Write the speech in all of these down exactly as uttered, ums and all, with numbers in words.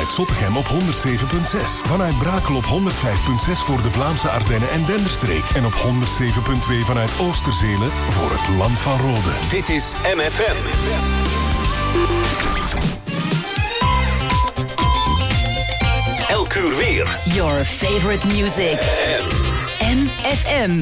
vanuit Zottegem op honderd zeven komma zes. Vanuit Brakel op honderd vijf komma zes voor de Vlaamse Ardennen en Denderstreek. En op honderd zeven komma twee vanuit Oosterzelen voor het Land van Rode. Dit is M F M. Elk uur weer. Your favorite music. M F M.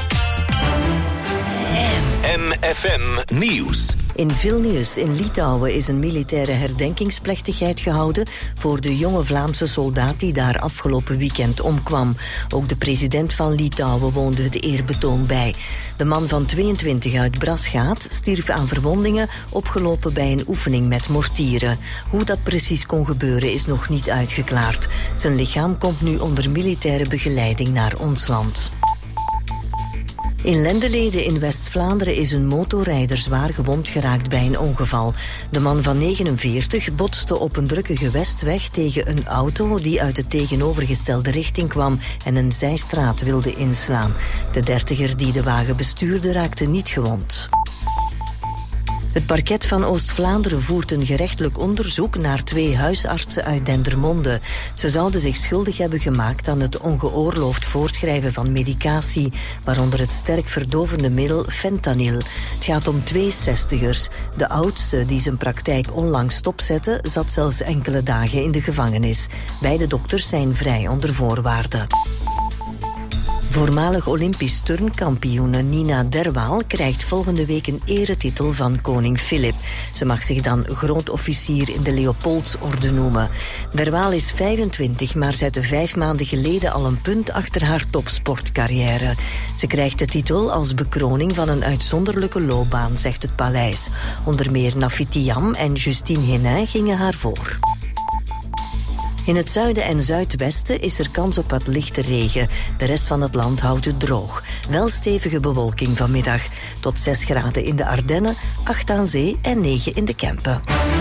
M F M Nieuws. In Vilnius in Litouwen is een militaire herdenkingsplechtigheid gehouden voor de jonge Vlaamse soldaat die daar afgelopen weekend omkwam. Ook de president van Litouwen woonde de eerbetoon bij. De man van tweeëntwintig uit Brasgaat stierf aan verwondingen opgelopen bij een oefening met mortieren. Hoe dat precies kon gebeuren is nog niet uitgeklaard. Zijn lichaam komt nu onder militaire begeleiding naar ons land. In Lendelede in West-Vlaanderen is een motorrijder zwaar gewond geraakt bij een ongeval. De man van negenenveertig botste op een drukke Westweg tegen een auto die uit de tegenovergestelde richting kwam en een zijstraat wilde inslaan. De dertiger die de wagen bestuurde raakte niet gewond. Het parket van Oost-Vlaanderen voert een gerechtelijk onderzoek naar twee huisartsen uit Dendermonde. Ze zouden zich schuldig hebben gemaakt aan het ongeoorloofd voorschrijven van medicatie, waaronder het sterk verdovende middel fentanyl. Het gaat om twee zestigers. De oudste, die zijn praktijk onlangs stopzette, zat zelfs enkele dagen in de gevangenis. Beide dokters zijn vrij onder voorwaarden. Voormalig Olympisch turnkampioene Nina Derwaal krijgt volgende week een eretitel van koning Filip. Ze mag zich dan grootofficier in de Leopoldsorde noemen. Derwaal is vijfentwintig, maar zette vijf maanden geleden al een punt achter haar topsportcarrière. Ze krijgt de titel als bekroning van een uitzonderlijke loopbaan, zegt het paleis. Onder meer Nafitiam en Justine Henin gingen haar voor. In het zuiden en zuidwesten is er kans op wat lichte regen. De rest van het land houdt het droog. Wel stevige bewolking vanmiddag. Tot zes graden in de Ardennen, acht aan zee en negen in de Kempen.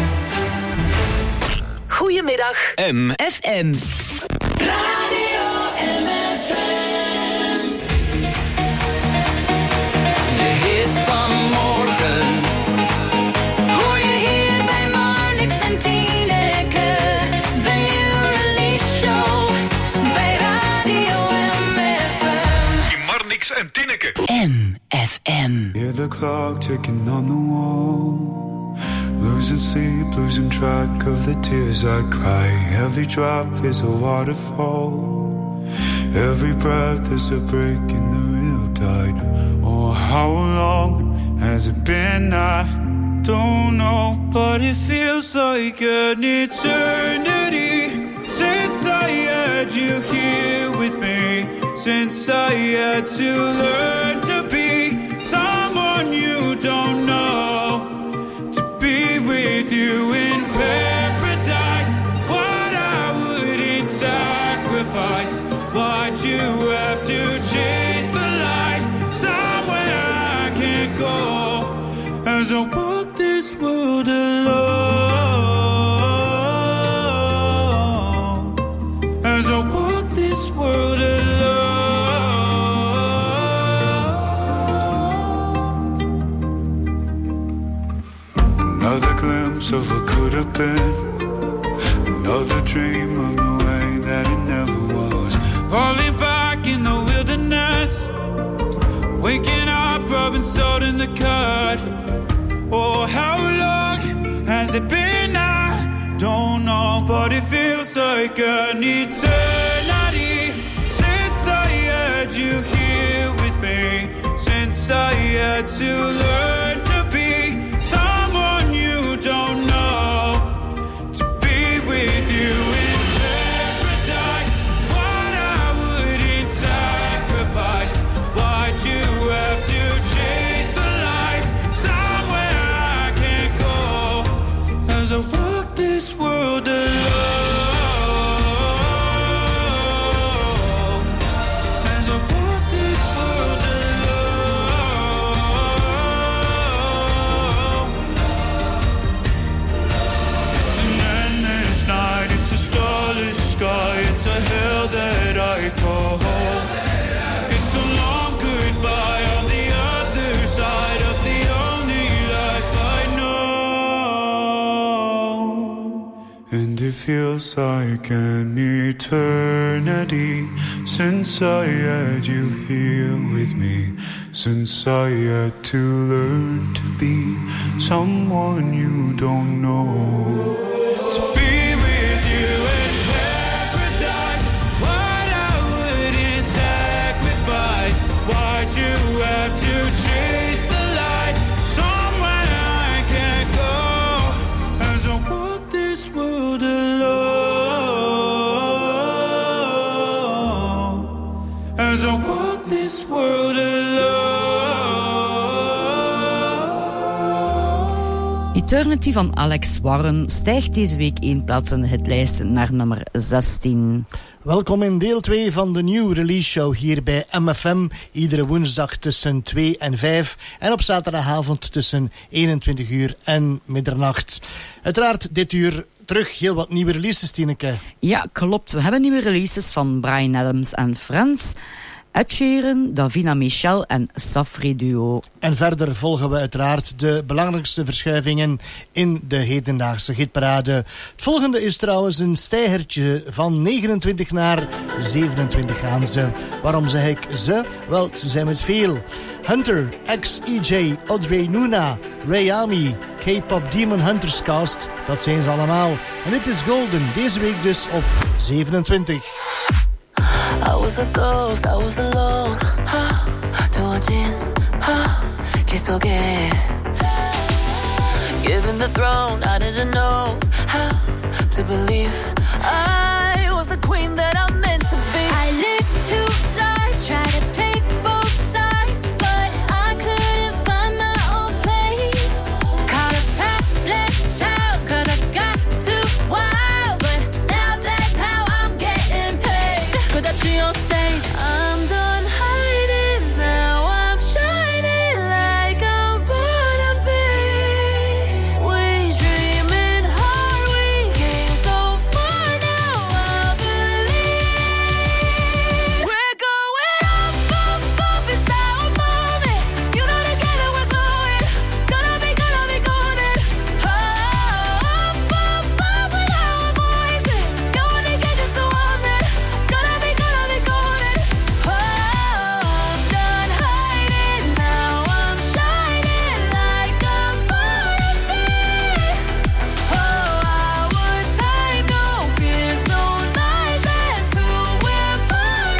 Goedemiddag. M F M. Radio M F M. De hits van morgen hoor je hier bij Marnix en Tineke. De nieuwe release show bij Radio M F M. Marnix en Tineke. M F M. Hear the clock ticking on the wall. Losing sleep, losing track of the tears I cry. Every drop is a waterfall. Every breath is a break in the real tide. Oh, how long has it been? I don't know, but it feels like an eternity since I had you here with me. Since I had to learn to be someone you don't know. Be with you in paradise. What I wouldn't sacrifice. What you have to chase the light. Somewhere I can't go as I walk this world alone. As I walk this world alone. Another glimpse of what could have been. Another dream of the way that it never was. Falling back in the wilderness. Waking up, rubbing salt in the cut. Oh, how long has it been? I don't know, but it feels like an eternity since I had you here with me. Since I had to learn to be someone you don't know, to be with you in paradise. What I wouldn't sacrifice. What you have to chase the light. Somewhere I can't go as I walk this world alone. As I walk this world alone. It feels like an eternity since I had you here with me, since I had to learn to be someone you don't know. To be with you in paradise, what I wouldn't sacrifice. Why'd you have to chase the light somewhere I can't go? As I walk this world alone, as I walk this world alone. Eternity van Alex Warren stijgt deze week één plaats in de hitlijst naar nummer zestien. Welkom in deel twee van de New Release Show hier bij M F M. Iedere woensdag tussen twee en vijf. En op zaterdagavond tussen eenentwintig uur en middernacht. Uiteraard dit uur terug heel wat nieuwe releases, Tineke. Ja, klopt. We hebben nieuwe releases van Bryan Adams en Friends, Ed Sheeran, Davina Michel en Safri Duo. En verder volgen we uiteraard de belangrijkste verschuivingen in de hedendaagse hitparade. Het volgende is trouwens een stijgertje van negenentwintig naar zevenentwintig gaan ze. Waarom zeg ik ze? Wel, ze zijn met veel. Hunter, X E J, Audrey Nuna, Rayami, K-pop Demon Hunters Cast, dat zijn ze allemaal. En dit is Golden, deze week dus op zevenentwintig. I was a ghost, I was alone. 두어진 길 속에 given the throne, I didn't know how to believe I was the queen that I'm meant to be. I lived two lives, tried to play both sides, but I couldn't find my own place. Caught a black child, cause I got too wild, but now that's how I'm getting paid. 끝없이 on stage, I'm done hiding, now I'm shining like I'm born to be. We dreaming hard, we came so far, now I believe. We're going up, up, up, it's our moment. You know together we're glowing, gonna be, gonna be golden. Oh, up, up, up with our voices, no one to get us so on it. Gonna be, gonna be golden. Oh, I'm done hiding, now I'm shining like I'm born to be. Oh, our time, no fears, no lies, that's who we're born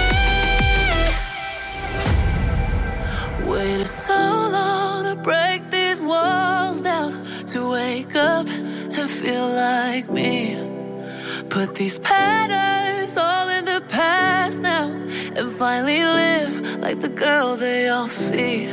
to be. Waited so long to break these walls down, to wake up and feel like me. Put these patterns all in the past now, and finally live like the girl they all see.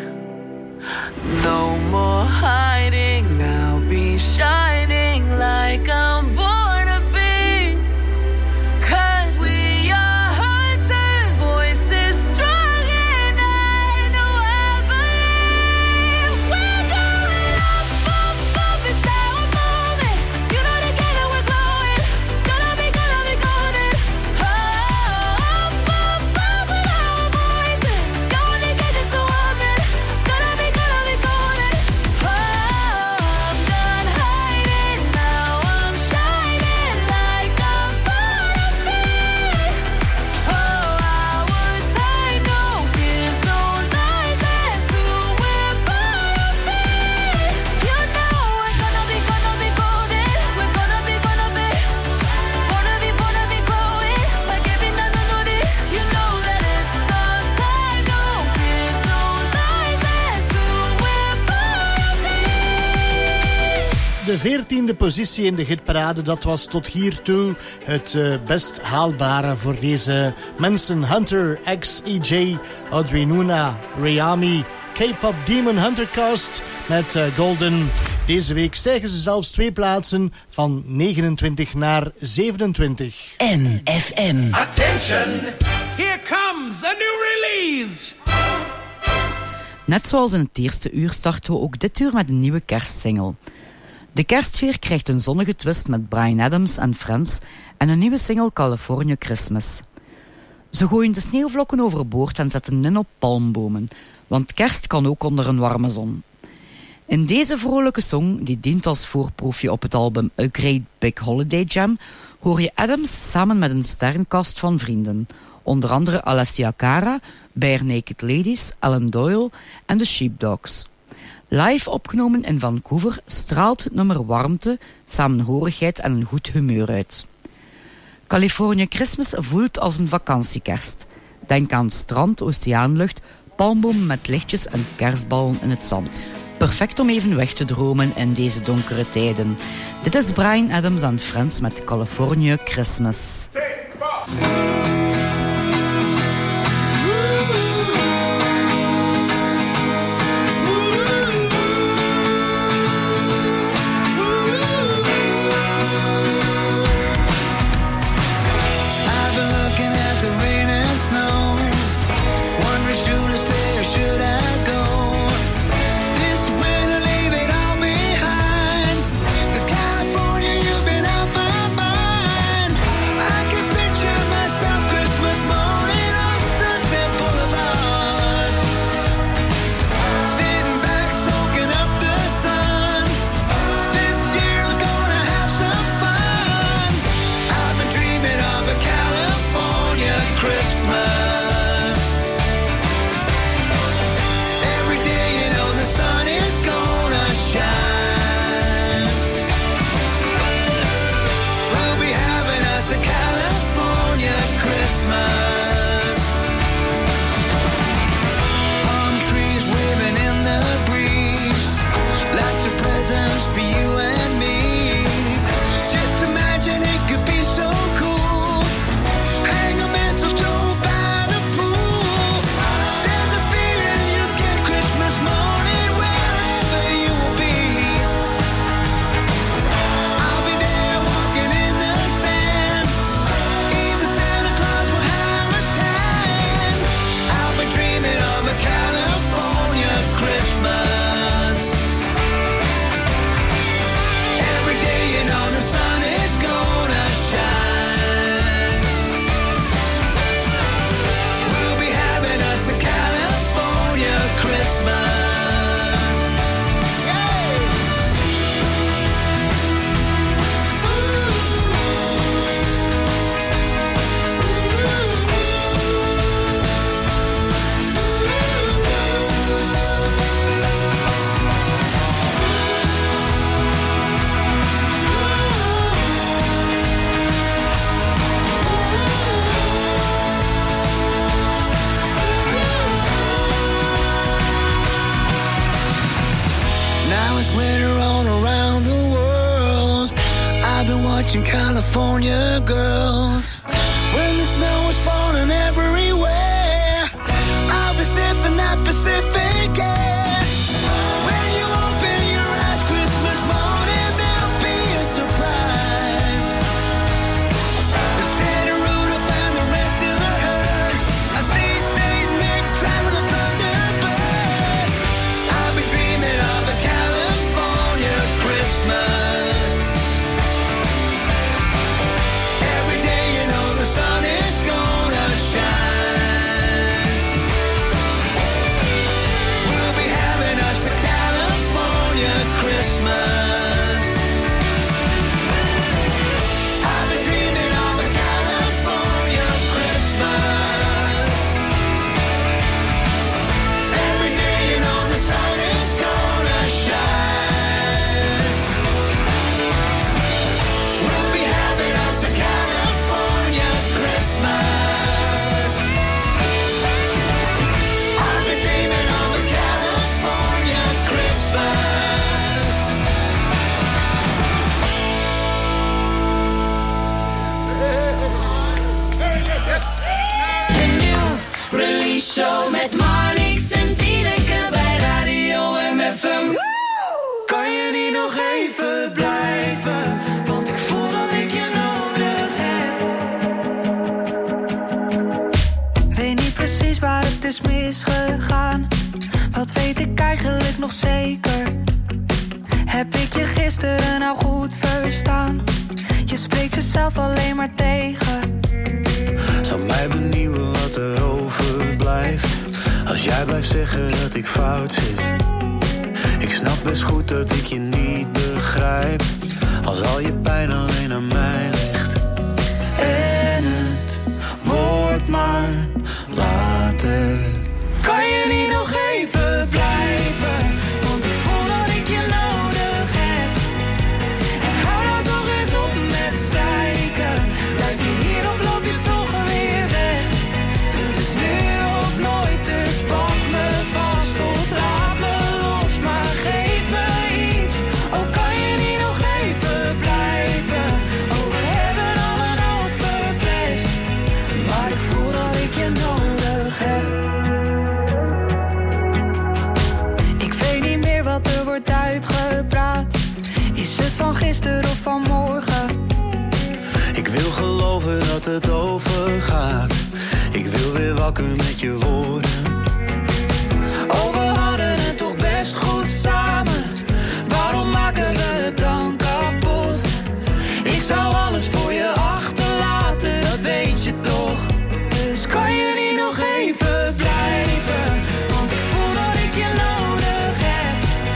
No more hiding, I'll be shining like I'm born to be. Cause we are hunters, voices strong, and I know I believe. We're going up, up, up, it's our moment. You know together we're glowing, gonna be, gonna be golden. Oh, up, up, up with our voices, no one to get us so on it. Gonna be, gonna be golden. Oh, I'm done hiding, now I'm shining like I'm born to be. Oh, our time, no fears, no lies, that's who we're born to be. You know we're gonna be, gonna be golden. We're gonna be, gonna be, wanna be, wanna be glowing like every night on it. You know that it's our time, no fears, no lies, that's who we're born to be. De veertiende positie in de hitparade, dat was tot hiertoe het uh, best haalbare voor deze mensen. Hunter, X E J, Audrey Nuna, Rayami, K-pop Demon Hunter Cast met uh, Golden. Deze week stijgen ze zelfs twee plaatsen van negenentwintig naar zevenentwintig. M F M. Attention! Here comes a new release! Net zoals in het eerste uur starten we ook dit uur met een nieuwe kerstsingle. De kerstfeer krijgt een zonnige twist met Bryan Adams en Friends en een nieuwe single California Christmas. Ze gooien de sneeuwvlokken overboord en zetten in op palmbomen, want kerst kan ook onder een warme zon. In deze vrolijke song, die dient als voorproefje op het album A Great Big Holiday Jam, hoor je Adams samen met een sterrenkast van vrienden. Onder andere Alessia Cara, Bare Naked Ladies, Alan Doyle en de Sheepdogs. Live opgenomen in Vancouver straalt het nummer warmte, samenhorigheid en een goed humeur uit. California Christmas voelt als een vakantiekerst. Denk aan strand, oceaanlucht, palmbomen met lichtjes en kerstballen in het zand. Perfect om even weg te dromen in deze donkere tijden. Dit is Bryan Adams en Friends met California Christmas. California girls, when the snow was falling everywhere, I'll be sniffing that Pacific air. When you open your eyes Christmas morning, there'll be a surprise. It's Santa Rudolph and the rest of the herd. I see Saint Nick driving a Thunderbird. I'll be dreaming of a California Christmas. Sun is gonna shine. We'll be having us a California Christmas. I've been dreaming of a California Christmas. Every day you know the sun is gonna shine. We'll be having us a California Christmas. I've been dreaming of a California Christmas. De nieuw release show met Marnix en Tineke bij Radio M F M. Kan je niet nog even blijven? Want ik voel dat ik je nodig heb. Weet niet precies waar het is misgegaan. Wat weet ik eigenlijk nog zeker? Heb ik je gisteren nou goed verstaan? Je spreekt jezelf alleen maar tegen. Zou mij benieuwen wat er overblijft als jij blijft zeggen dat ik fout zit. Ik snap best goed dat ik je niet begrijp, als al je pijn alleen aan mij ligt. En het wordt maar later. Kan je niet nog even blijven? Want ik voel dat ik je nodig heb. En hou nou toch eens op met zeiken. Blijf je hier of loop je toch weer weg? Het is nu of nooit, dus pak me vast of laat me los. Maar geef me iets, oh kan je niet nog even blijven? Oh we hebben al een hoop verpest, maar ik voel dat ik je nodig heb. Uitgepraat. Is het van gisteren of van morgen? Ik wil geloven dat het overgaat. Ik wil weer wakker met je woorden. Oh, we hadden het toch best goed samen. Waarom maken we het dan kapot? Ik zou alles voor je achterlaten, dat weet je toch. Dus kan je niet nog even blijven? Want ik voel dat ik je nodig heb.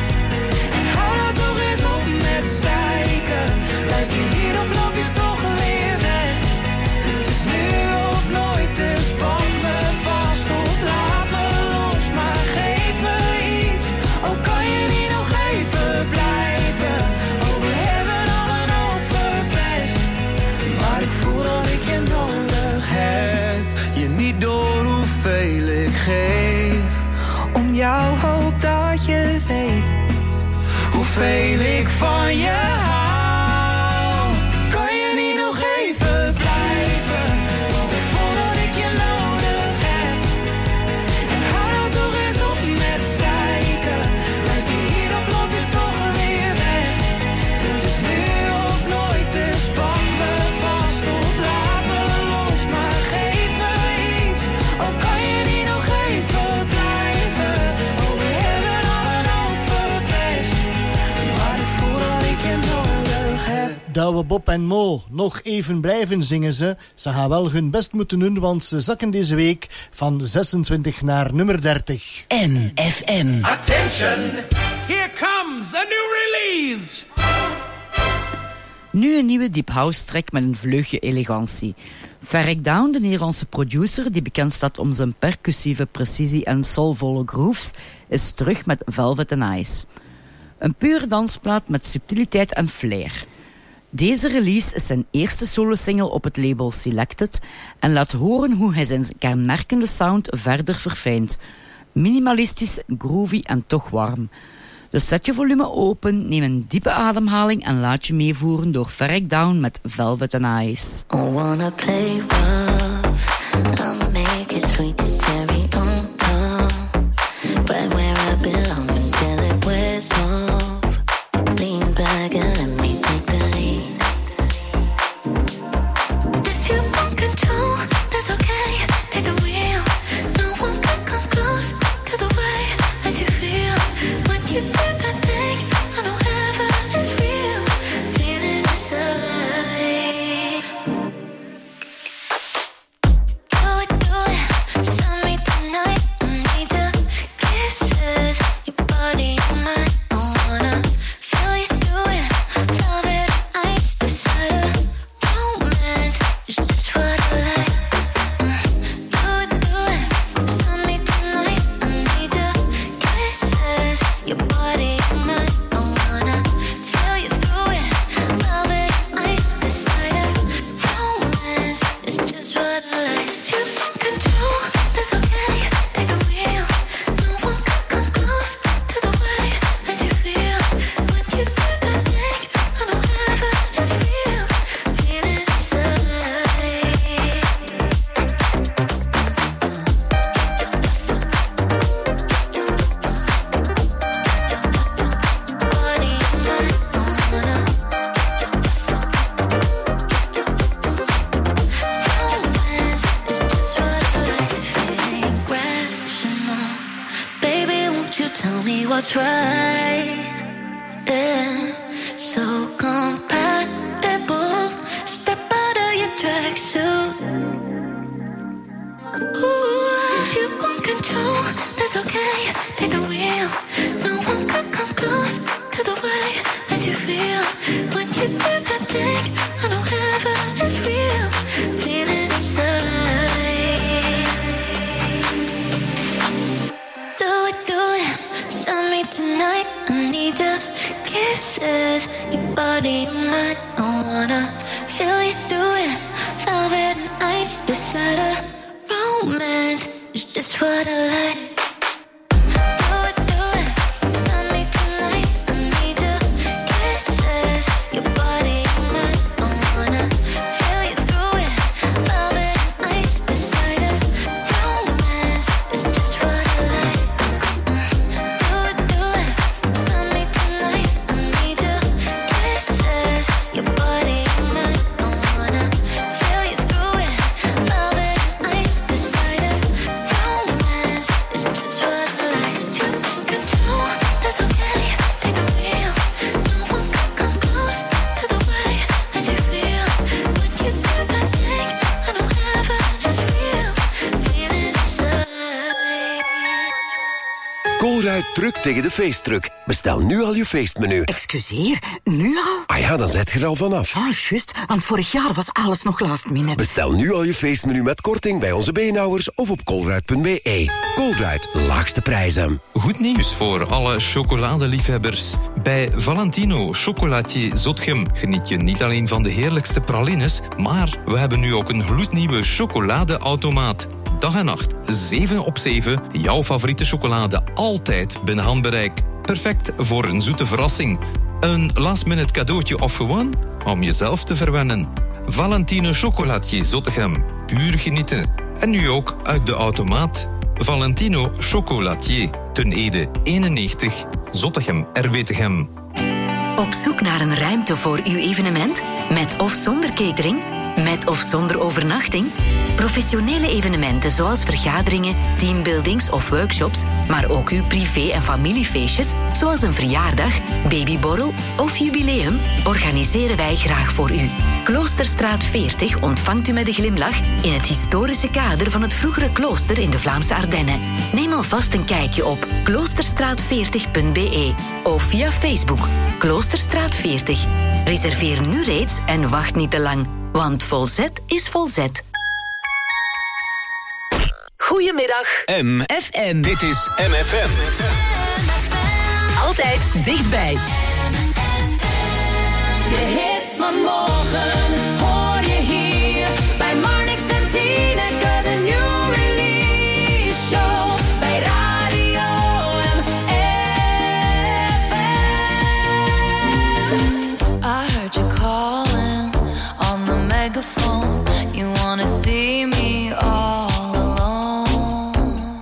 Zeiken. Blijf je hier of loop je toch weer weg? Het is nu of nooit, dus pak me vast of laat me los. Maar geef me iets, oh kan je niet nog even blijven? Oh we hebben al een hoop verpest, maar ik voel dat ik je nodig heb. Je niet door hoeveel ik geef, om jou hoop dat je weet hoeveel ik van je hou. Kan je niet nog even blijven? Want ik voel dat ik je nodig heb. En hou nou toch eens op met zeiken. Blijf je hier of loop je toch weer weg? Het is nu of nooit, dus pak me vast of laat me los. Maar geef me iets, oh kan je niet nog even blijven? Oh we hebben al een hoop verpest, maar ik voel dat ik je nodig heb. Douwe Bob en Mo, nog even blijven zingen ze. Ze gaan wel hun best moeten doen, want ze zakken deze week van zesentwintig naar nummer dertig. M F M. Attention! Here comes a new release! Nu een nieuwe deep house track met een vleugje elegantie. Ferric Down, de Nederlandse producer die bekend staat om zijn percussieve precisie en soulvolle grooves, is terug met Velvet and Ice. Een pure dansplaat met subtiliteit en flair. Deze release is zijn eerste solosingle op het label Selected en laat horen hoe hij zijn kenmerkende sound verder verfijnt. Minimalistisch, groovy en toch warm. Dus zet je volume open, neem een diepe ademhaling en laat je meevoeren door Ferric Down met Velvet and Ice. I wanna play rough, I'll make it sweet to cherry on top, right where I belong until it wears off. Lean back and let me take the lead. If you want control, that's okay, take the wheel. No one can come close to the way that you feel when you do that thing. I know heaven is real, feeling this alive. Do it, do it, send me tonight. I need your kisses, your body, your mind. I wanna feel you do it, velvet ice, the side of romance is just what I like. Do it, do it, send me tonight. I need your kisses, your body, your mind. I wanna feel you through it, velvet ice, the side of romance is just what I like. If you want control, that's okay, take the wheel. No one can come close to the way that you feel when you do that thing. I know heaven is real, feeling inside. Body, mind, I wanna romance is just what I like. Ain't rational, baby, won't you tell me what's right? Yeah, so compatible. Step out of your tracksuit. Ooh, if you want control, that's okay. Take the wheel. No one can come close you do that thing I know heaven is real. Feeling inside. Do it, do it. Send me tonight. I need your kisses. Your body, your mind. I wanna feel you do it. Velvet and ice. Decide a romance is just what I like. Druk tegen de feestdruk. Bestel nu al je feestmenu. Excuseer, nu al? Ah ja, dan zet je er al vanaf. Ah, juist, want vorig jaar was alles nog last minute. Bestel nu al je feestmenu met korting bij onze beenhouwers of op kolruid punt b e. Kolruid, laagste prijzen. Goed nieuws voor alle chocoladeliefhebbers. Bij Valentino Chocolatier Zotgem geniet je niet alleen van de heerlijkste pralines, maar we hebben nu ook een gloednieuwe chocoladeautomaat. Dag en nacht, zeven op zeven, jouw favoriete chocolade altijd binnen handbereik. Perfect voor een zoete verrassing. Een last-minute cadeautje of gewoon om jezelf te verwennen. Valentino Chocolatier Zottegem, puur genieten. En nu ook uit de automaat. Valentino Chocolatier, Ten Ede eenennegentig, Zottegem, R W Tegem. Op zoek naar een ruimte voor uw evenement? Met of zonder catering? Met of zonder overnachting? Professionele evenementen zoals vergaderingen, teambuildings of workshops, maar ook uw privé- en familiefeestjes, zoals een verjaardag, babyborrel of jubileum, organiseren wij graag voor u. Kloosterstraat veertig ontvangt u met een glimlach in het historische kader van het vroegere klooster in de Vlaamse Ardennen. Neem alvast een kijkje op kloosterstraat veertig punt b e of via Facebook Kloosterstraat veertig. Reserveer nu reeds en wacht niet te lang, want volzet is volzet. Goedemiddag. M. F M. Dit is M F M. Altijd dichtbij. De hits van morgen hoor je hier bij Marnix en Tineke, de new release show bij Radio M F M. I heard you calling on the megaphone. You wanna see me all alone.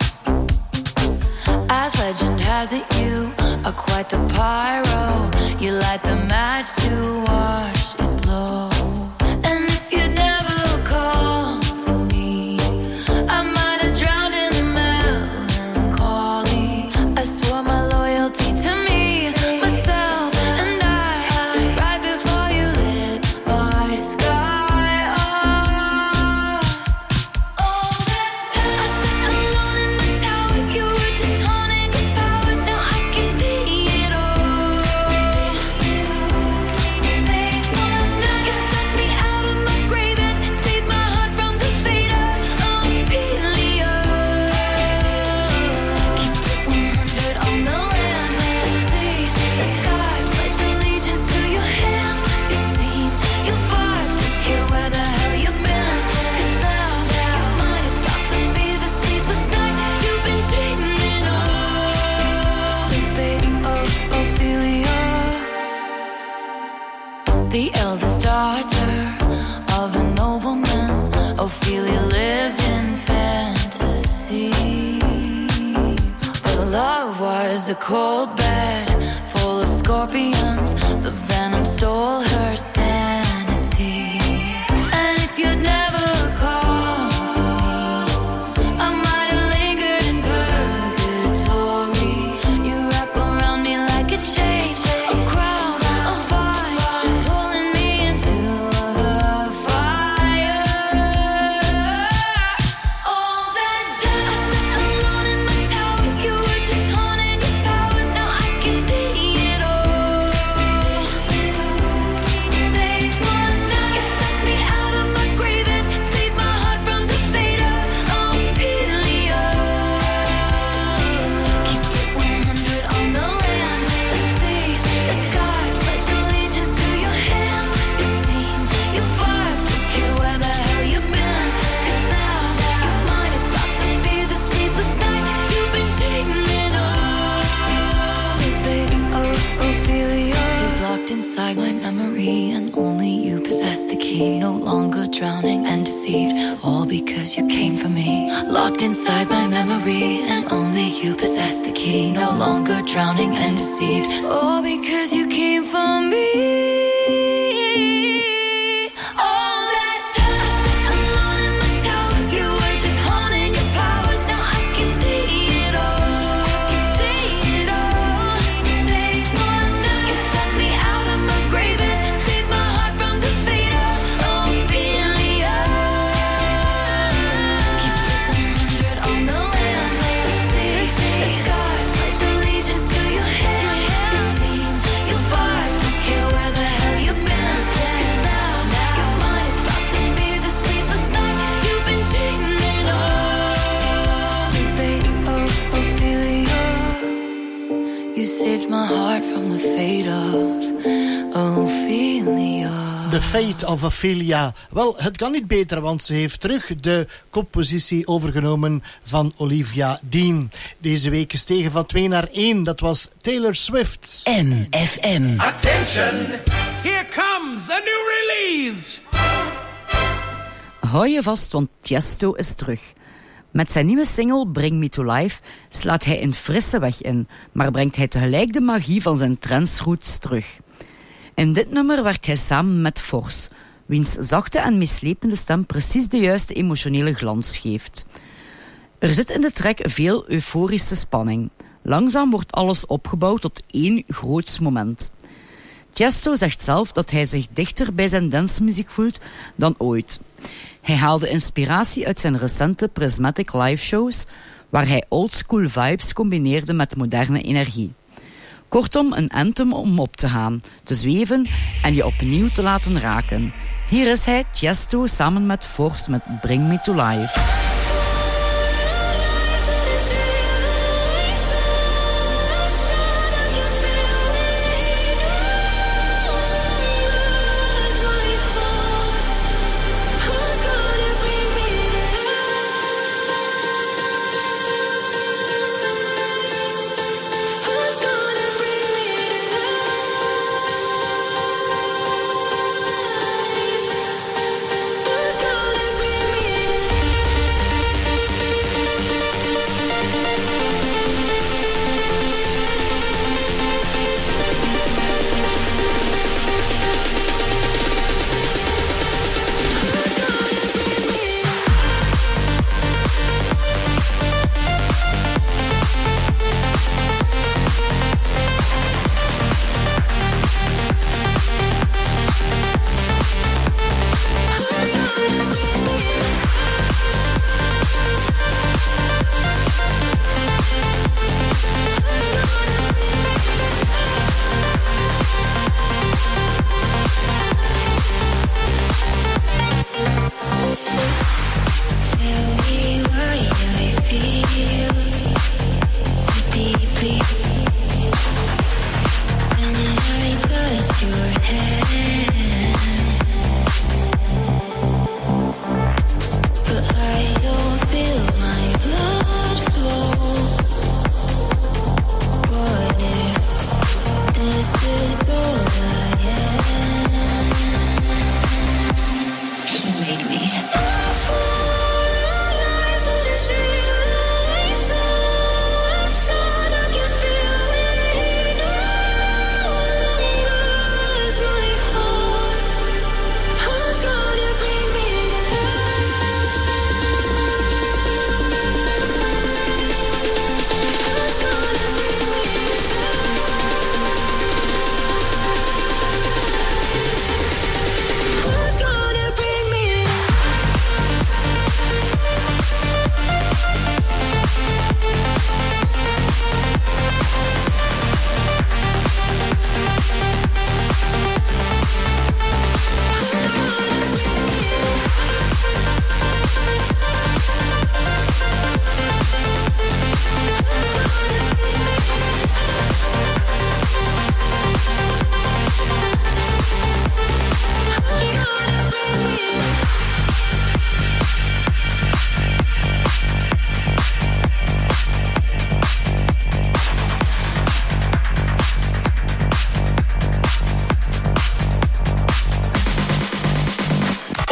As legend has it, you are quite the pyro. You light the match to watch it blow. And if you'd never call for me, I might have drowned in the melancholy. I swore my loyalty to me, myself, and I, right before you lit my sky up. All that time I sat alone in my tower, you were just haunting your powers. Now I can see it all. The eldest daughter of a nobleman, Ophelia lived in fantasy. But love was a cold bed full of scorpions. The venom stole her sanity. And if you'd never called for me, I might have lingered in purgatory. You wrap around me like a chain, a crown, a vine, pulling me into the fire. All that time I sat alone in my tower, you were just haunting your powers. Now I can see it all. no longer drowning and deceived. All because you came for me. Locked inside my memory, and only you possess the key. No longer drowning and deceived. All because you came for me. Saved my heart from the fate of Ophelia. The Fate of Ophelia. Wel, het kan niet beter, want ze heeft terug de koppositie overgenomen van Olivia Dean. Deze week gestegen van twee naar één. Dat was Taylor Swift. M F M. Attention! Here comes a new release! Hou je vast, want Tiesto is terug. Met zijn nieuwe single Bring Me To Life slaat hij een frisse weg in, maar brengt hij tegelijk de magie van zijn trendsroots terug. In dit nummer werkt hij samen met Force, wiens zachte en meeslepende stem precies de juiste emotionele glans geeft. Er zit in de track veel euforische spanning. Langzaam wordt alles opgebouwd tot één groots moment. Tiesto zegt zelf dat hij zich dichter bij zijn dancemuziek voelt dan ooit. Hij haalde inspiratie uit zijn recente Prismatic live shows, waar hij oldschool vibes combineerde met moderne energie. Kortom, een anthem om op te gaan, te zweven en je opnieuw te laten raken. Hier is hij, Tiesto, samen met Force met Bring Me To Life.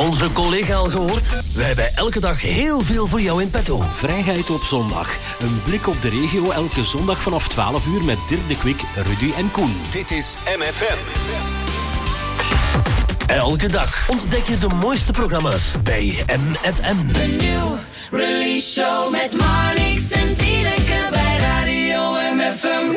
Onze collega al gehoord? Wij hebben elke dag heel veel voor jou in petto. Vrijheid op zondag. Een blik op de regio elke zondag vanaf twaalf uur met Dirk de Kwik, Rudy en Koen. Dit is M F M. Elke dag ontdek je de mooiste programma's bij M F M. De nieuw release show met Marnix en Tineke bij Radio M F M.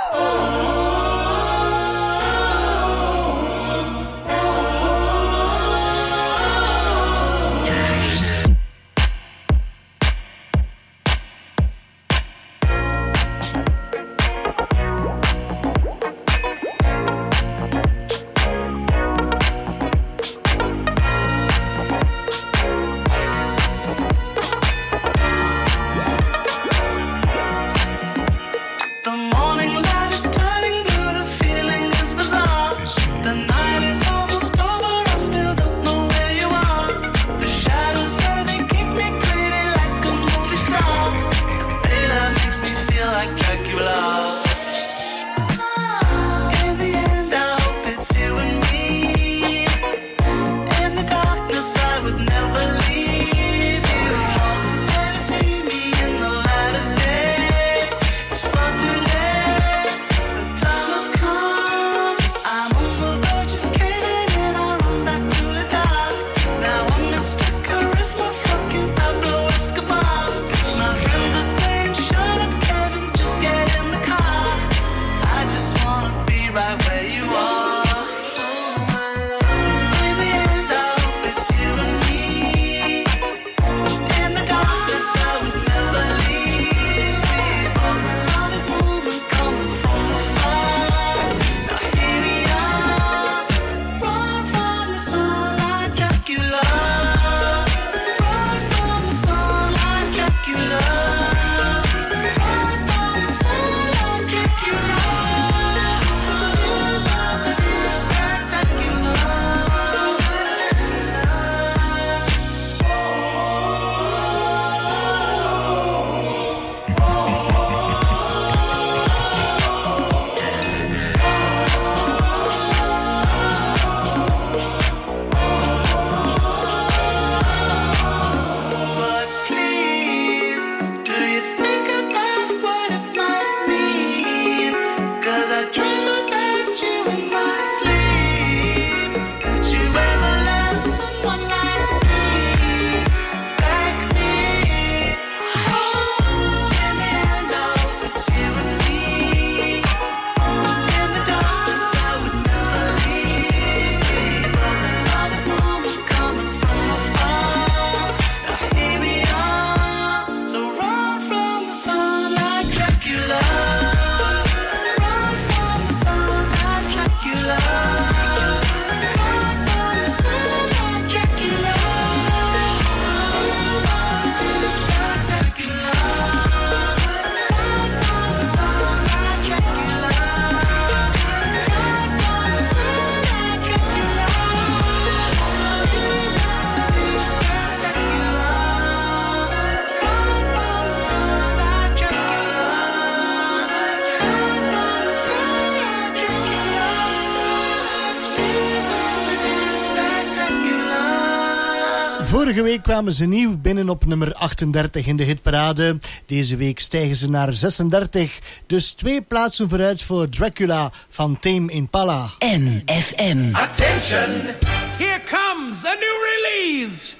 Vorige week kwamen ze nieuw binnen op nummer achtendertig in de hitparade. Deze week stijgen ze naar zesendertig. Dus twee plaatsen vooruit voor Dracula van Tame Impala. M F M. Attention! Here comes a new release!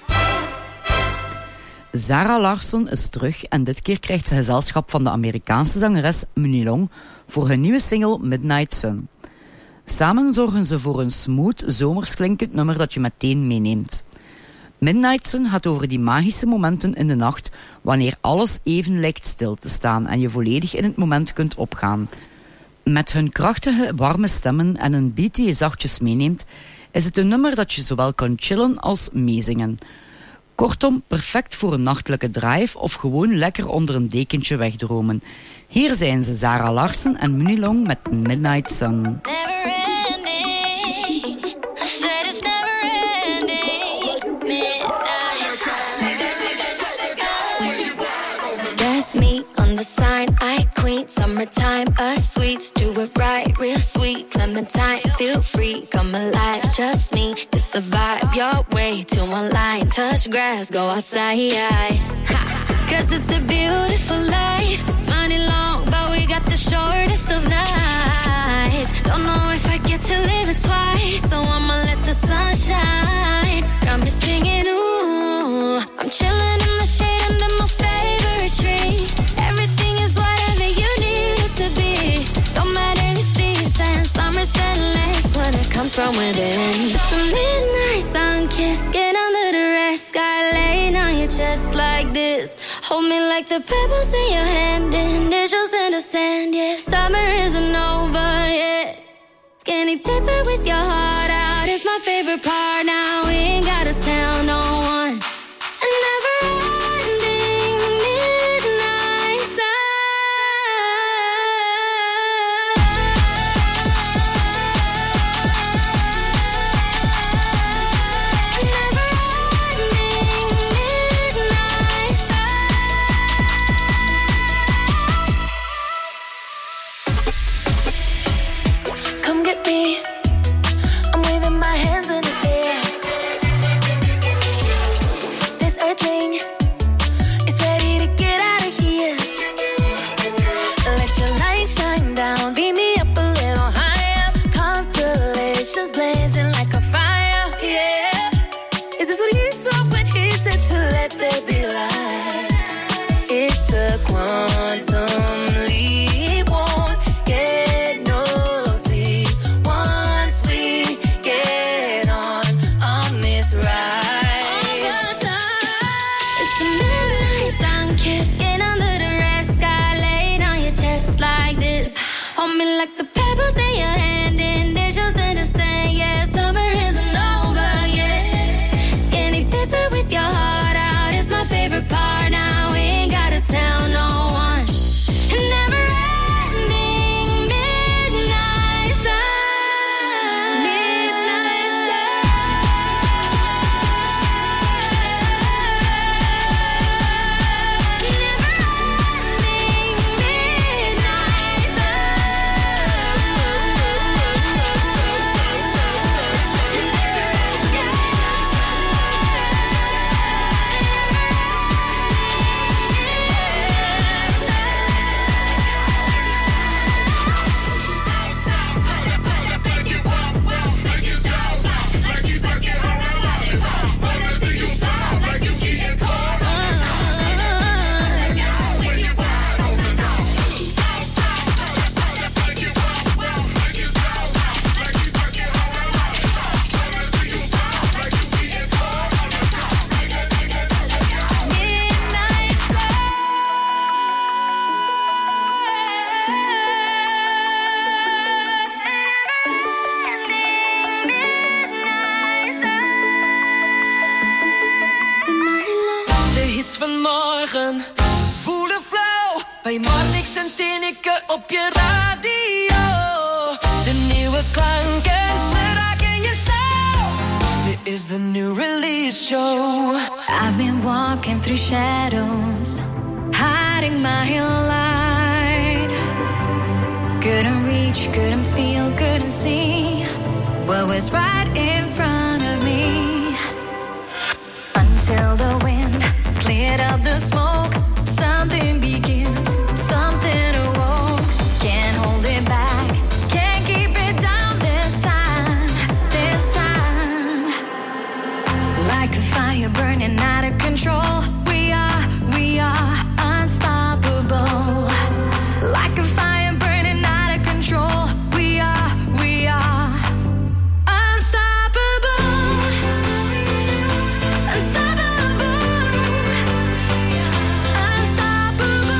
Zara Larsson is terug en dit keer krijgt ze gezelschap van de Amerikaanse zangeres Muni Long voor hun nieuwe single Midnight Sun. Samen zorgen ze voor een smooth, zomers klinkend nummer dat je meteen meeneemt. Midnight Sun gaat over die magische momenten in de nacht wanneer alles even lijkt stil te staan en je volledig in het moment kunt opgaan. Met hun krachtige, warme stemmen en een beat die je zachtjes meeneemt, is het een nummer dat je zowel kan chillen als meezingen. Kortom, perfect voor een nachtelijke drive of gewoon lekker onder een dekentje wegdromen. Hier zijn ze, Zara Larsson en Muni Long met Midnight Sun. Summertime, us sweets, do it right, real sweet. Clementine, feel free, come alive, just me. This it's a vibe. You're way too online. Touch grass, go outside. Ha. Cause it's a beautiful life. Money long, but we got the shortest of nights. Don't know if I get to live it twice, so I'ma let the sun shine. Got me singing, ooh. I'm chilling in the shade under my favorite tree. Everything is whatever you need it to be. Don't matter the season, summer's endless when it comes from within. It's the midnight sun kiss, get under the red sky, laying on your chest like this. Hold me like the pebbles in your hand, initials in the sand, yeah. Summer isn't over yet. Skinny dipping with your heart out is my favorite part. Now we ain't gotta tell no one. A never-ending midnight sun. A never-ending midnight sun. Come get me. I'm waving my hands in the air. This earthling is ready to get out of here. Let your light shine down, beam me up a little higher. Constellations blazing like a fire. Yeah. Is this what he saw when he said to let there be light? It's a quantum leap, won't get no sleep once we get on on this ride. It's the midnight sun kiss, get under the red sky, laid on your chest like this. Hold me like the pebbles in your hand, initials in the sand, yeah. Summer isn't over yet. Skinny dipping with your heart out is my favorite part. Now we ain't gotta tell no one. A never-ending midnight sun. Midnight De hits van morgen voelen flauw. Bij Marnix en Tineke op je radio. De nieuwe klanken, ze raken je zo. Dit is de new release show. I've been walking through shadows, hiding my light. Couldn't reach, couldn't feel, couldn't see what was right in front of me. Until the wind cleared up the smoke, something begins, something awoke. Can't hold it back, can't keep it down this time, this time. Like a fire burning out of control, we are, we are unstoppable. Like a fire burning out of control, we are, we are unstoppable. Unstoppable. Unstoppable.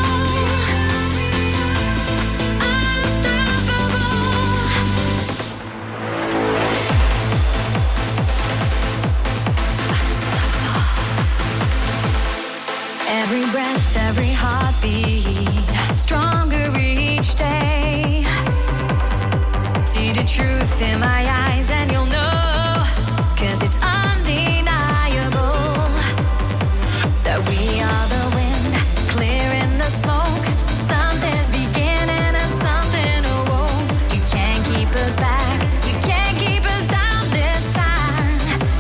Every breath, every heartbeat, stronger each day. See the truth in my eyes and you'll know, 'cause it's undeniable that we are the wind, clearing the smoke. Something's beginning and something awoke. You can't keep us back, you can't keep us down this time,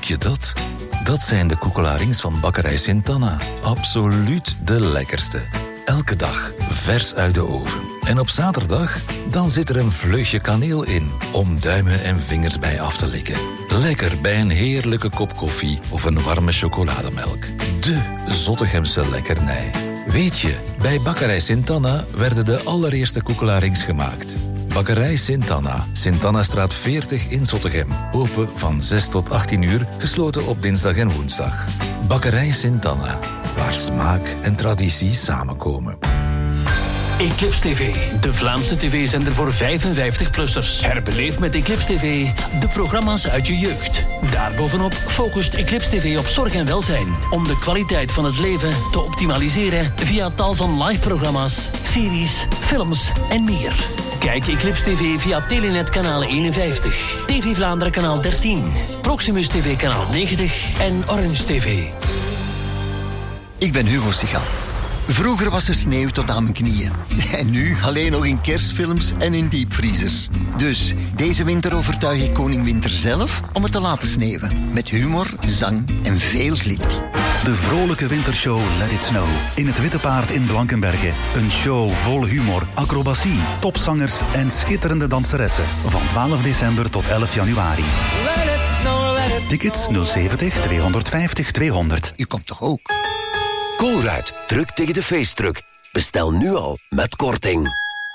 ruik je dat? Dat zijn de koekelarings van bakkerij Sint-Anna. Absoluut de lekkerste. Elke dag vers uit de oven. En op zaterdag, dan zit er een vleugje kaneel in, om duimen en vingers bij af te likken. Lekker bij een heerlijke kop koffie of een warme chocolademelk. De Zottegemse lekkernij. Weet je, bij bakkerij Sint-Anna werden de allereerste koekelarings gemaakt. Bakkerij Sint-Anna, Sint-Annastraat veertig in Zottegem. Open van zes tot achttien uur, gesloten op dinsdag en woensdag. Bakkerij Sint-Anna, waar smaak en traditie samenkomen. Eclipse T V, de Vlaamse tv-zender voor vijfenvijftig-plussers. Herbeleef met Eclipse T V de programma's uit je jeugd. Daarbovenop focust Eclipse T V op zorg en welzijn, om de kwaliteit van het leven te optimaliseren via tal van live-programma's, series, films en meer. Kijk Eclipse T V via Telenet kanaal eenenvijftig, T V Vlaanderen kanaal dertien, Proximus T V kanaal negentig en Orange T V. Ik ben Hugo Sigal. Vroeger was er sneeuw tot aan mijn knieën. En nu alleen nog in kerstfilms en in diepvriezers. Dus deze winter overtuig ik koning Winter zelf om het te laten sneeuwen. Met humor, zang en veel glitter. De vrolijke wintershow Let It Snow. In het Witte Paard in Blankenberge. Een show vol humor, acrobatie, topzangers en schitterende danseressen. Van twaalf december tot elf januari. Let it snow, let it Tickets nul zeventig tweehonderdvijftig tweehonderd. U komt toch ook? Colruyt, druk tegen de feestdruk. Bestel nu al met korting.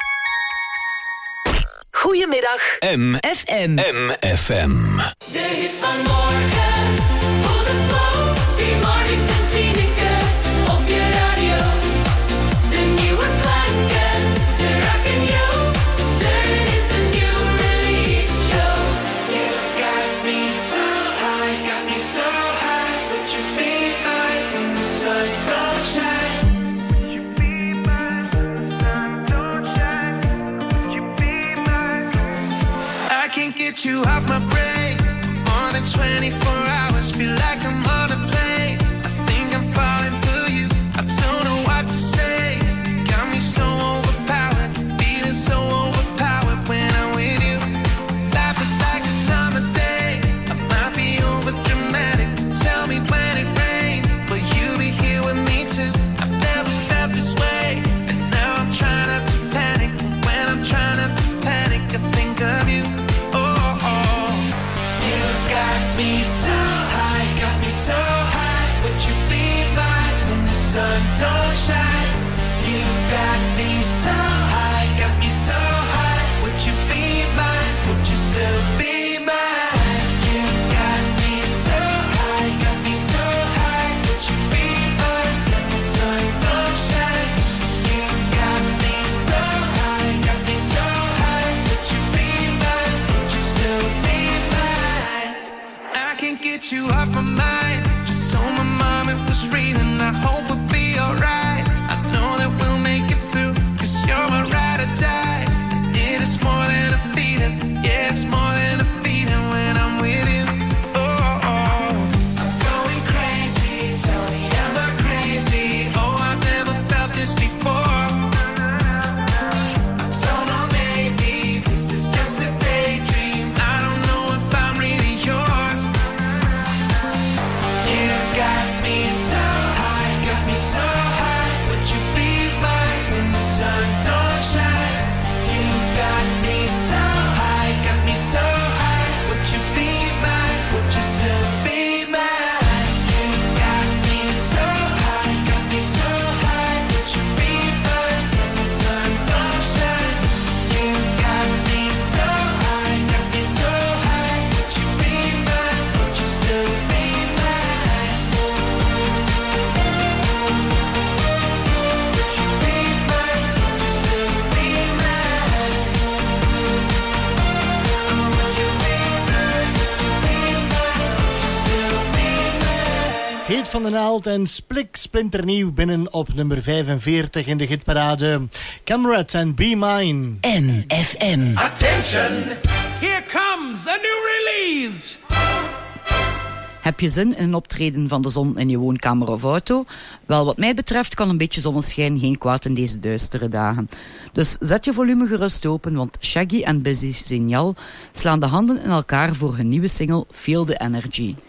Goedemiddag. M F M. M F M. De hits van morgen, voel de flow, die Marnix en Tineke op je radio. De nieuwe klanken, ze raken jou. Certain is the new release show. You got me so high, got me so high. Would you be mine when the sun don't shine? Would you be mine when the sun don't shine? Would you be mine? I can't get you off my brain. More than twenty-four hours, feel like I'm on a plane. I think I'm falling for you. I don't know what to say. Got me so overpowered, feeling so overpowered when I'm with you. Life is like a summer day. I might be over dramatic. Tell me when it rains, will you be here with me too? I've never felt this way, and now I'm trying not to panic. And when I'm trying not to panic, I think of you. Me so high, got me so high. Would you be mine when the sun don't shine? You got me so high, got me so high. Would you be mine? Would you still be mine? You got me so high, got me so high. Would you be mine when the sun don't shine? You got me so high, got me so high. Would you be mine? Would you still be mine? I can't get you off my mind. Just so my mom it was reading. I hope we'll be alright. I know that we'll make it through, cause you're my ride or die. And it is more than a feeling. Yeah, it's more than a feeling when I'm with you. Oh, oh. I'm going crazy. Tell me, am I crazy? Oh, I've never felt this before. I don't know, maybe this is just a daydream. I don't know if I'm really yours. You got me so high, got me so high. Would you be mine when the sun don't shine? You got me so high, got me so high. Would you be mine? Would you still be mine? You got me so high, got me so high. Would you be mine when the sun don't shine? You got me so high, got me so high. Would you be mine? Would you still be mine? Heet van den Naald en Splik splinternieuw binnen op nummer vijfenveertig in de hitparade. Camrad en Be Mine. M F M. Attention! Here comes a new release! Heb je zin in een optreden van de zon in je woonkamer of auto? Wel, wat mij betreft kan een beetje zonneschijn geen kwaad in deze duistere dagen. Dus zet je volume gerust open, want Shaggy en Busy Signal slaan de handen in elkaar voor hun nieuwe single Feel the Energy.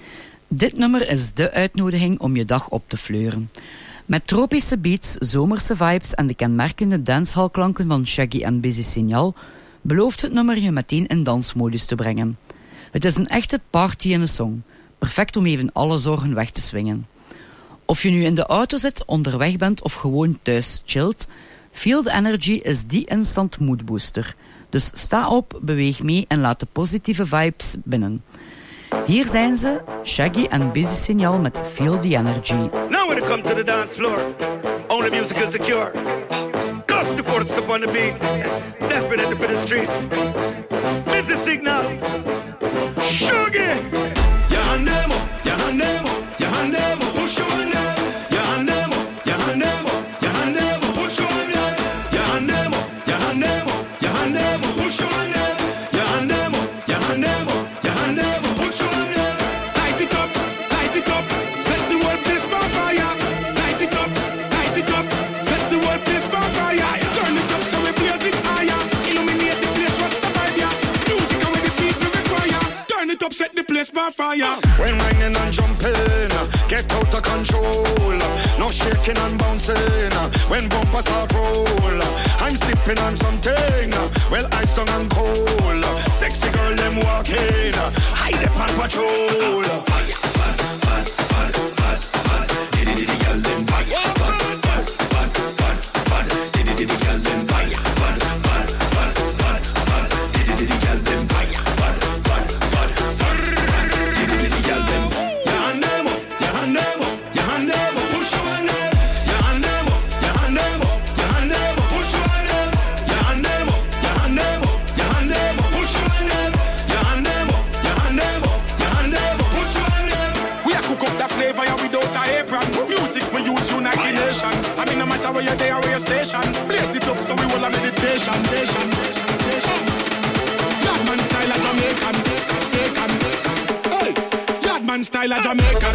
Dit nummer is de uitnodiging om je dag op te fleuren. Met tropische beats, zomerse vibes en de kenmerkende dancehallklanken van Shaggy en Busy Signal belooft het nummer je meteen in dansmodus te brengen. Het is een echte party in een song, perfect om even alle zorgen weg te swingen. Of je nu in de auto zit, onderweg bent of gewoon thuis chillt, Feel the Energy is die instant moodbooster. Dus sta op, beweeg mee en laat de positieve vibes binnen. Hier zijn ze, Shaggy en Busy Signal met Feel the Energy. Now when it comes to the dance floor, only music is secure. Cost the forts up on the beat, definitely for the streets. Busy Signal, Shaggy. Your hand them up, your hand them up, your hand them up, push your hand up. Your hand them up, your hand them up, your hand them up, push your hand up. Your hand them up, your hand them up, your hand them up, push your hand up. Your hand them up, your hand them up, your hand them up, push your hand up. Light it up, light it up, set the world place on fire. Light it up, light it up, set the world place on fire. Turn it up so we blaze it higher. Illuminate the place, watch the vibe, yeah. Music and with the people require. Turn it up, set the place on fire. When whining and jumping, get out of control. No shaking and bouncing. When bumpers start roll, I'm sipping on something. Well, ice tongue and cold. Sexy girl, them walking. Hide up on patrol. Where you're there, where your station. Blaze it up so we will have meditation. Nation, nation, nation. Yardman style of Jamaican. Jamaican. Hey, Yardman style of Jamaican.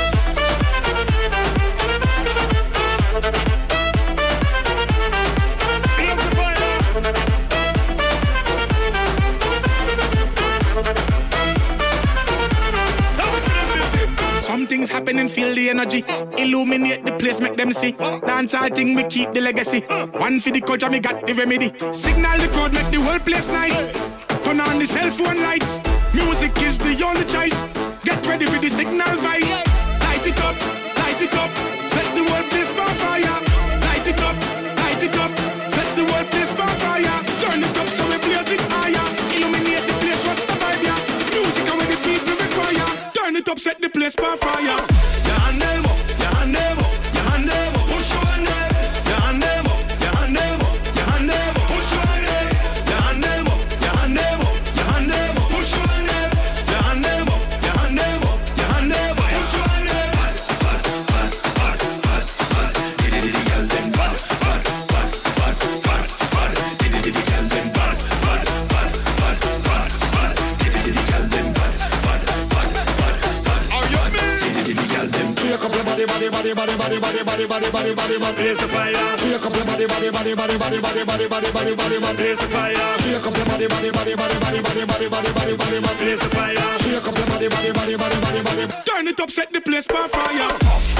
Things happen and feel the energy. Illuminate the place, make them see. Dance all thing, we keep the legacy. One for the culture, me got the remedy. Signal the crowd, make the whole place nice. Turn on the cell phone lights. Music is the only choice. Get ready for the signal vibe. Light it up, light it up. Set the whole place on fire. Light it up, light it up. Set the whole place on fire. Turn it up so we blaze it higher. Illuminate the place, watch the vibe, yeah. Music and with the people require. Turn it up, set the place on fire. Your hand them up, your hand them up, your hand them up, push your hand up. Your hand them up, your hand them up, your hand them up, push your hand up. Your hand them up, your hand them up, your hand them up, push your hand up. Your hand them up, your hand them up, your hand them up, push your hand up. Bad, bad, bad, bad, bad, diddy diddy girl them bad, bad, bad, bad, bad, bad, diddy diddy girl them bad, bad, bad, bad, bad, bad, diddy diddy girl them bad, bad, bad, bad, bad. Are you me? Shake up your body, body, body, body, body, body, body, body, body, body, body, blaze the fire. Shake up your body, body, body, body, body, body, body, body, body, body, body, blaze the fire. Shake up your body, body, body, body, body, body, body, body, body, body, body, blaze the fire. Shake up your body, body, body, body, body, body. Turn it up, set the place on fire.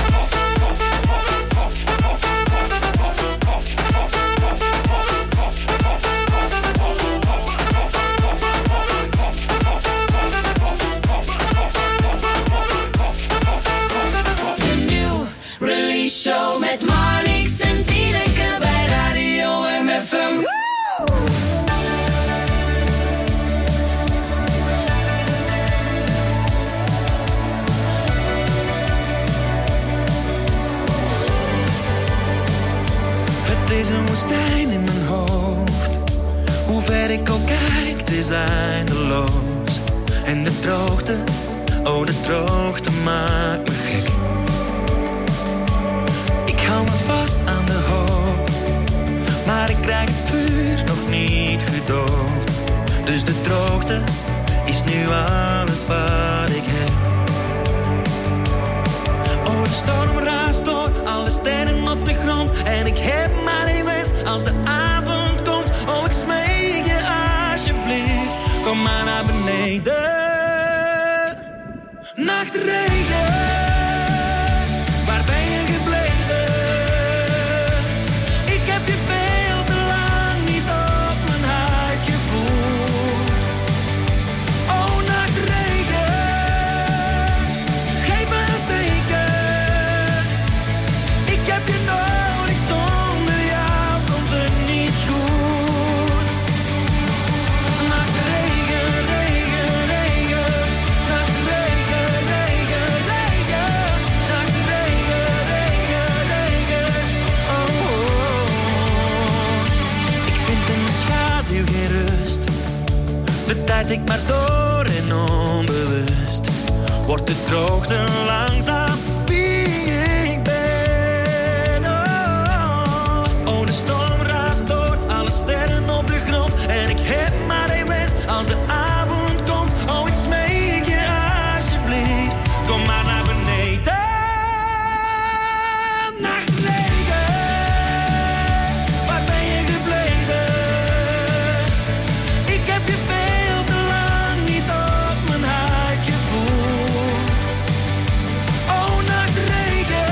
Show met Marnix en Tineke bij Radio M F M. Het is een woestijn in mijn hoofd. Hoe ver ik ook kijk, het is eindeloos. En de droogte, oh de droogte maakt me gek. Ik hou me vast aan de hoop, maar ik krijg het vuur nog niet gedoofd. Dus de droogte is nu alles wat ik heb. Oh, de storm raast door, alle sterren op de grond. En ik heb maar één wens als de avond komt. Oh, ik smeek je alsjeblieft, kom maar naar beneden. Nachtregen. glijd ik maar door en onbewust wordt de droogte langzaam wie ik ben. Oh, oh, de storm raast door, alle sterren op de grond en ik heb maar één wens als de avond komt. Oh, ik smeek je alsjeblieft, kom maar naar beneden. Nachtregen, waar ben je gebleven? Ik heb je veel te lang niet op mijn huid gevoeld. Oh, nachtregen,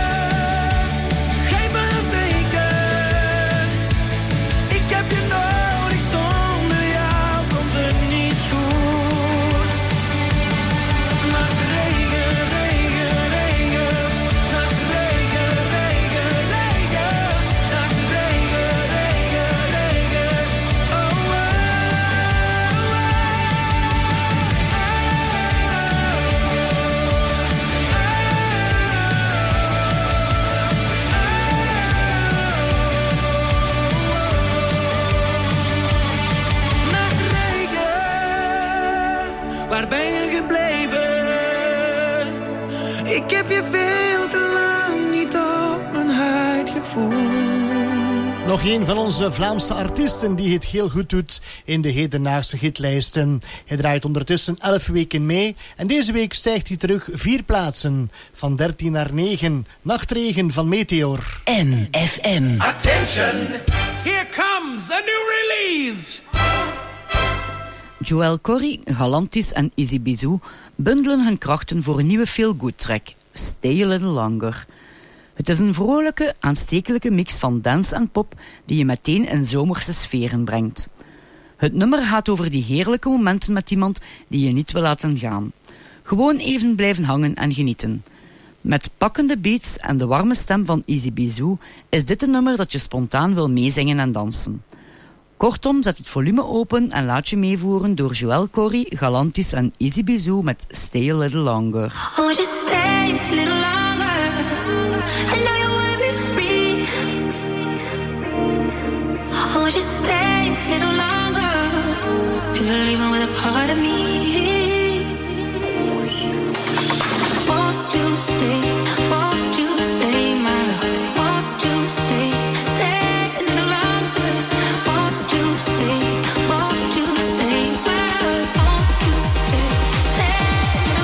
geef me een teken. Ik heb je nodig, zonder jou komt het niet goed. Nachtregen, regen, regen. Nachtregen, regen, regen. Nachtregen, regen, regen. Oh, oh, Nachtregen, waar ben je gebleven? Ik heb je veel te lang niet op mijn huid gevoeld. Nog een van onze Vlaamse artiesten die het heel goed doet in de hedendaagse hitlijsten. Hij draait ondertussen elf weken mee en deze week stijgt hij terug vier plaatsen. Van dertien naar negen. Nachtregen van Meteor. M F M. Attention! Here comes a new release! Joel Corry, Galantis en Easy Bizou bundelen hun krachten voor een nieuwe feel-good track, Stay a Little Longer. Het is een vrolijke, aanstekelijke mix van dance en pop die je meteen in zomerse sferen brengt. Het nummer gaat over die heerlijke momenten met iemand die je niet wil laten gaan. Gewoon even blijven hangen en genieten. Met pakkende beats en de warme stem van Easy Bizou is dit een nummer dat je spontaan wil meezingen en dansen. Kortom, zet het volume open en laat je meevoeren door Joel Corry, Galantis en Easy Bizou met Stay a Little Longer. Oh, just stay a little longer. I know you wanna be free. Oh, just stay a little longer. 'Cause you're leaving with a part of me. Won't you stay? Won't you stay, my love? Won't you stay? Stay a little longer. Won't you stay? Won't you stay, my love? Won't you stay? Stay a little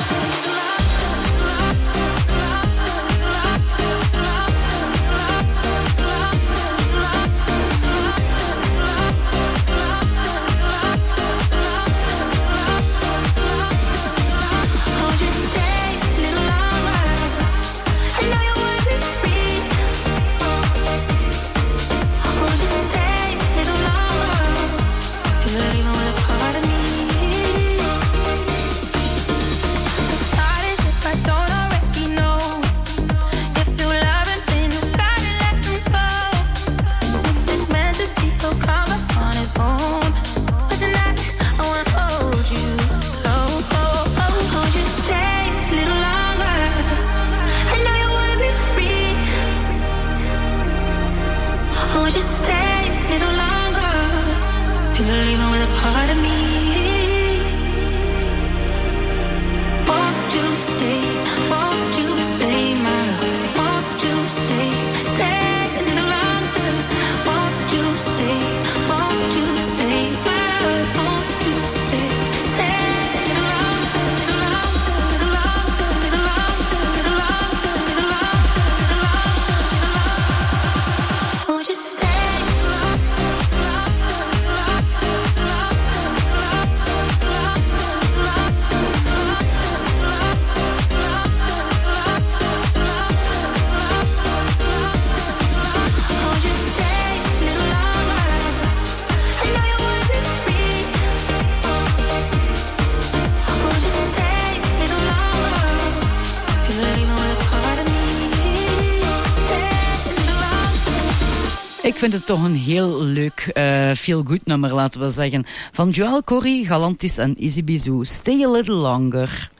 Ik vind het toch een heel leuk uh, feel-good nummer, laten we zeggen. Van Joel Corry, Galantis en Easy Bizou. Stay a Little Longer.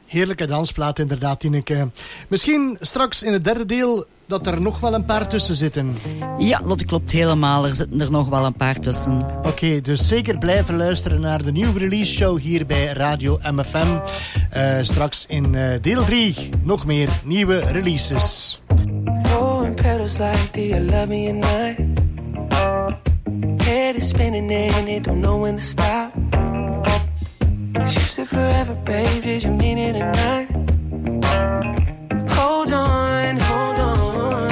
Heerlijke dansplaat inderdaad, Tineke. Misschien straks in het derde deel dat er nog wel een paar tussen zitten. Ja, dat klopt helemaal. Er zitten er nog wel een paar tussen. Oké, okay, dus zeker blijven luisteren naar de nieuwe release show hier bij Radio M F M. Uh, straks in uh, deel drie nog meer nieuwe releases. Throwing petals like, do you love me or not? Head is spinning and it don't know when to stop. You said forever, babe, did you mean it or not? Hold on, hold on.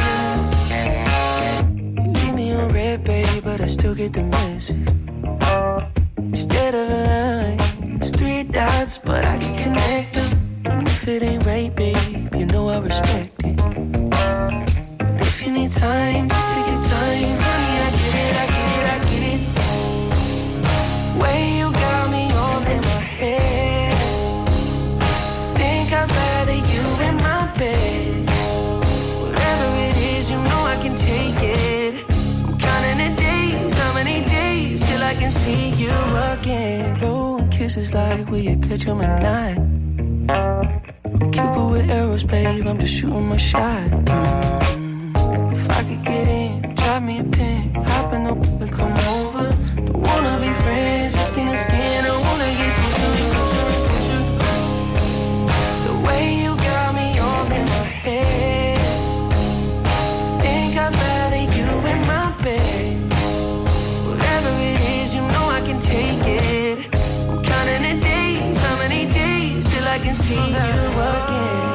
You leave me on red, babe, but I still get the message. Instead of a line, it's three dots, but I can connect them. And if it ain't right, babe, you know I respect it. But if you need time, just take your time, honey, I get it, I get it, I get it. Way you got me all in my head. Think I'd rather you in my bed. Whatever it is, you know I can take it. I'm counting the days, how many days till I can see you again. Blowing kisses like, will you catch 'em at night? I'm Cupid with arrows, babe, I'm just shooting my shot. Mm. If I could get in, drop me a pin, hop in the whip and come over. Don't wanna be friends, just in the skin, I wanna get closer, closer, closer. The way you got me all in my head. Think I'd rather you in my bed. Whatever it is, you know I can take it. I'm counting the days, how many days till I can see you again.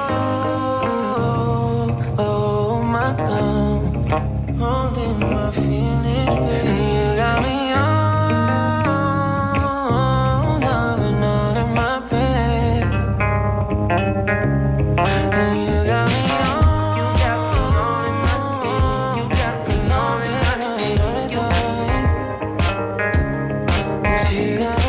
Oh, oh my God, holding my feelings, baby. You got me on, loving all in my bed. And you got me on, you got me on in my bed. You got me on in my bed all the time. 'Cause you got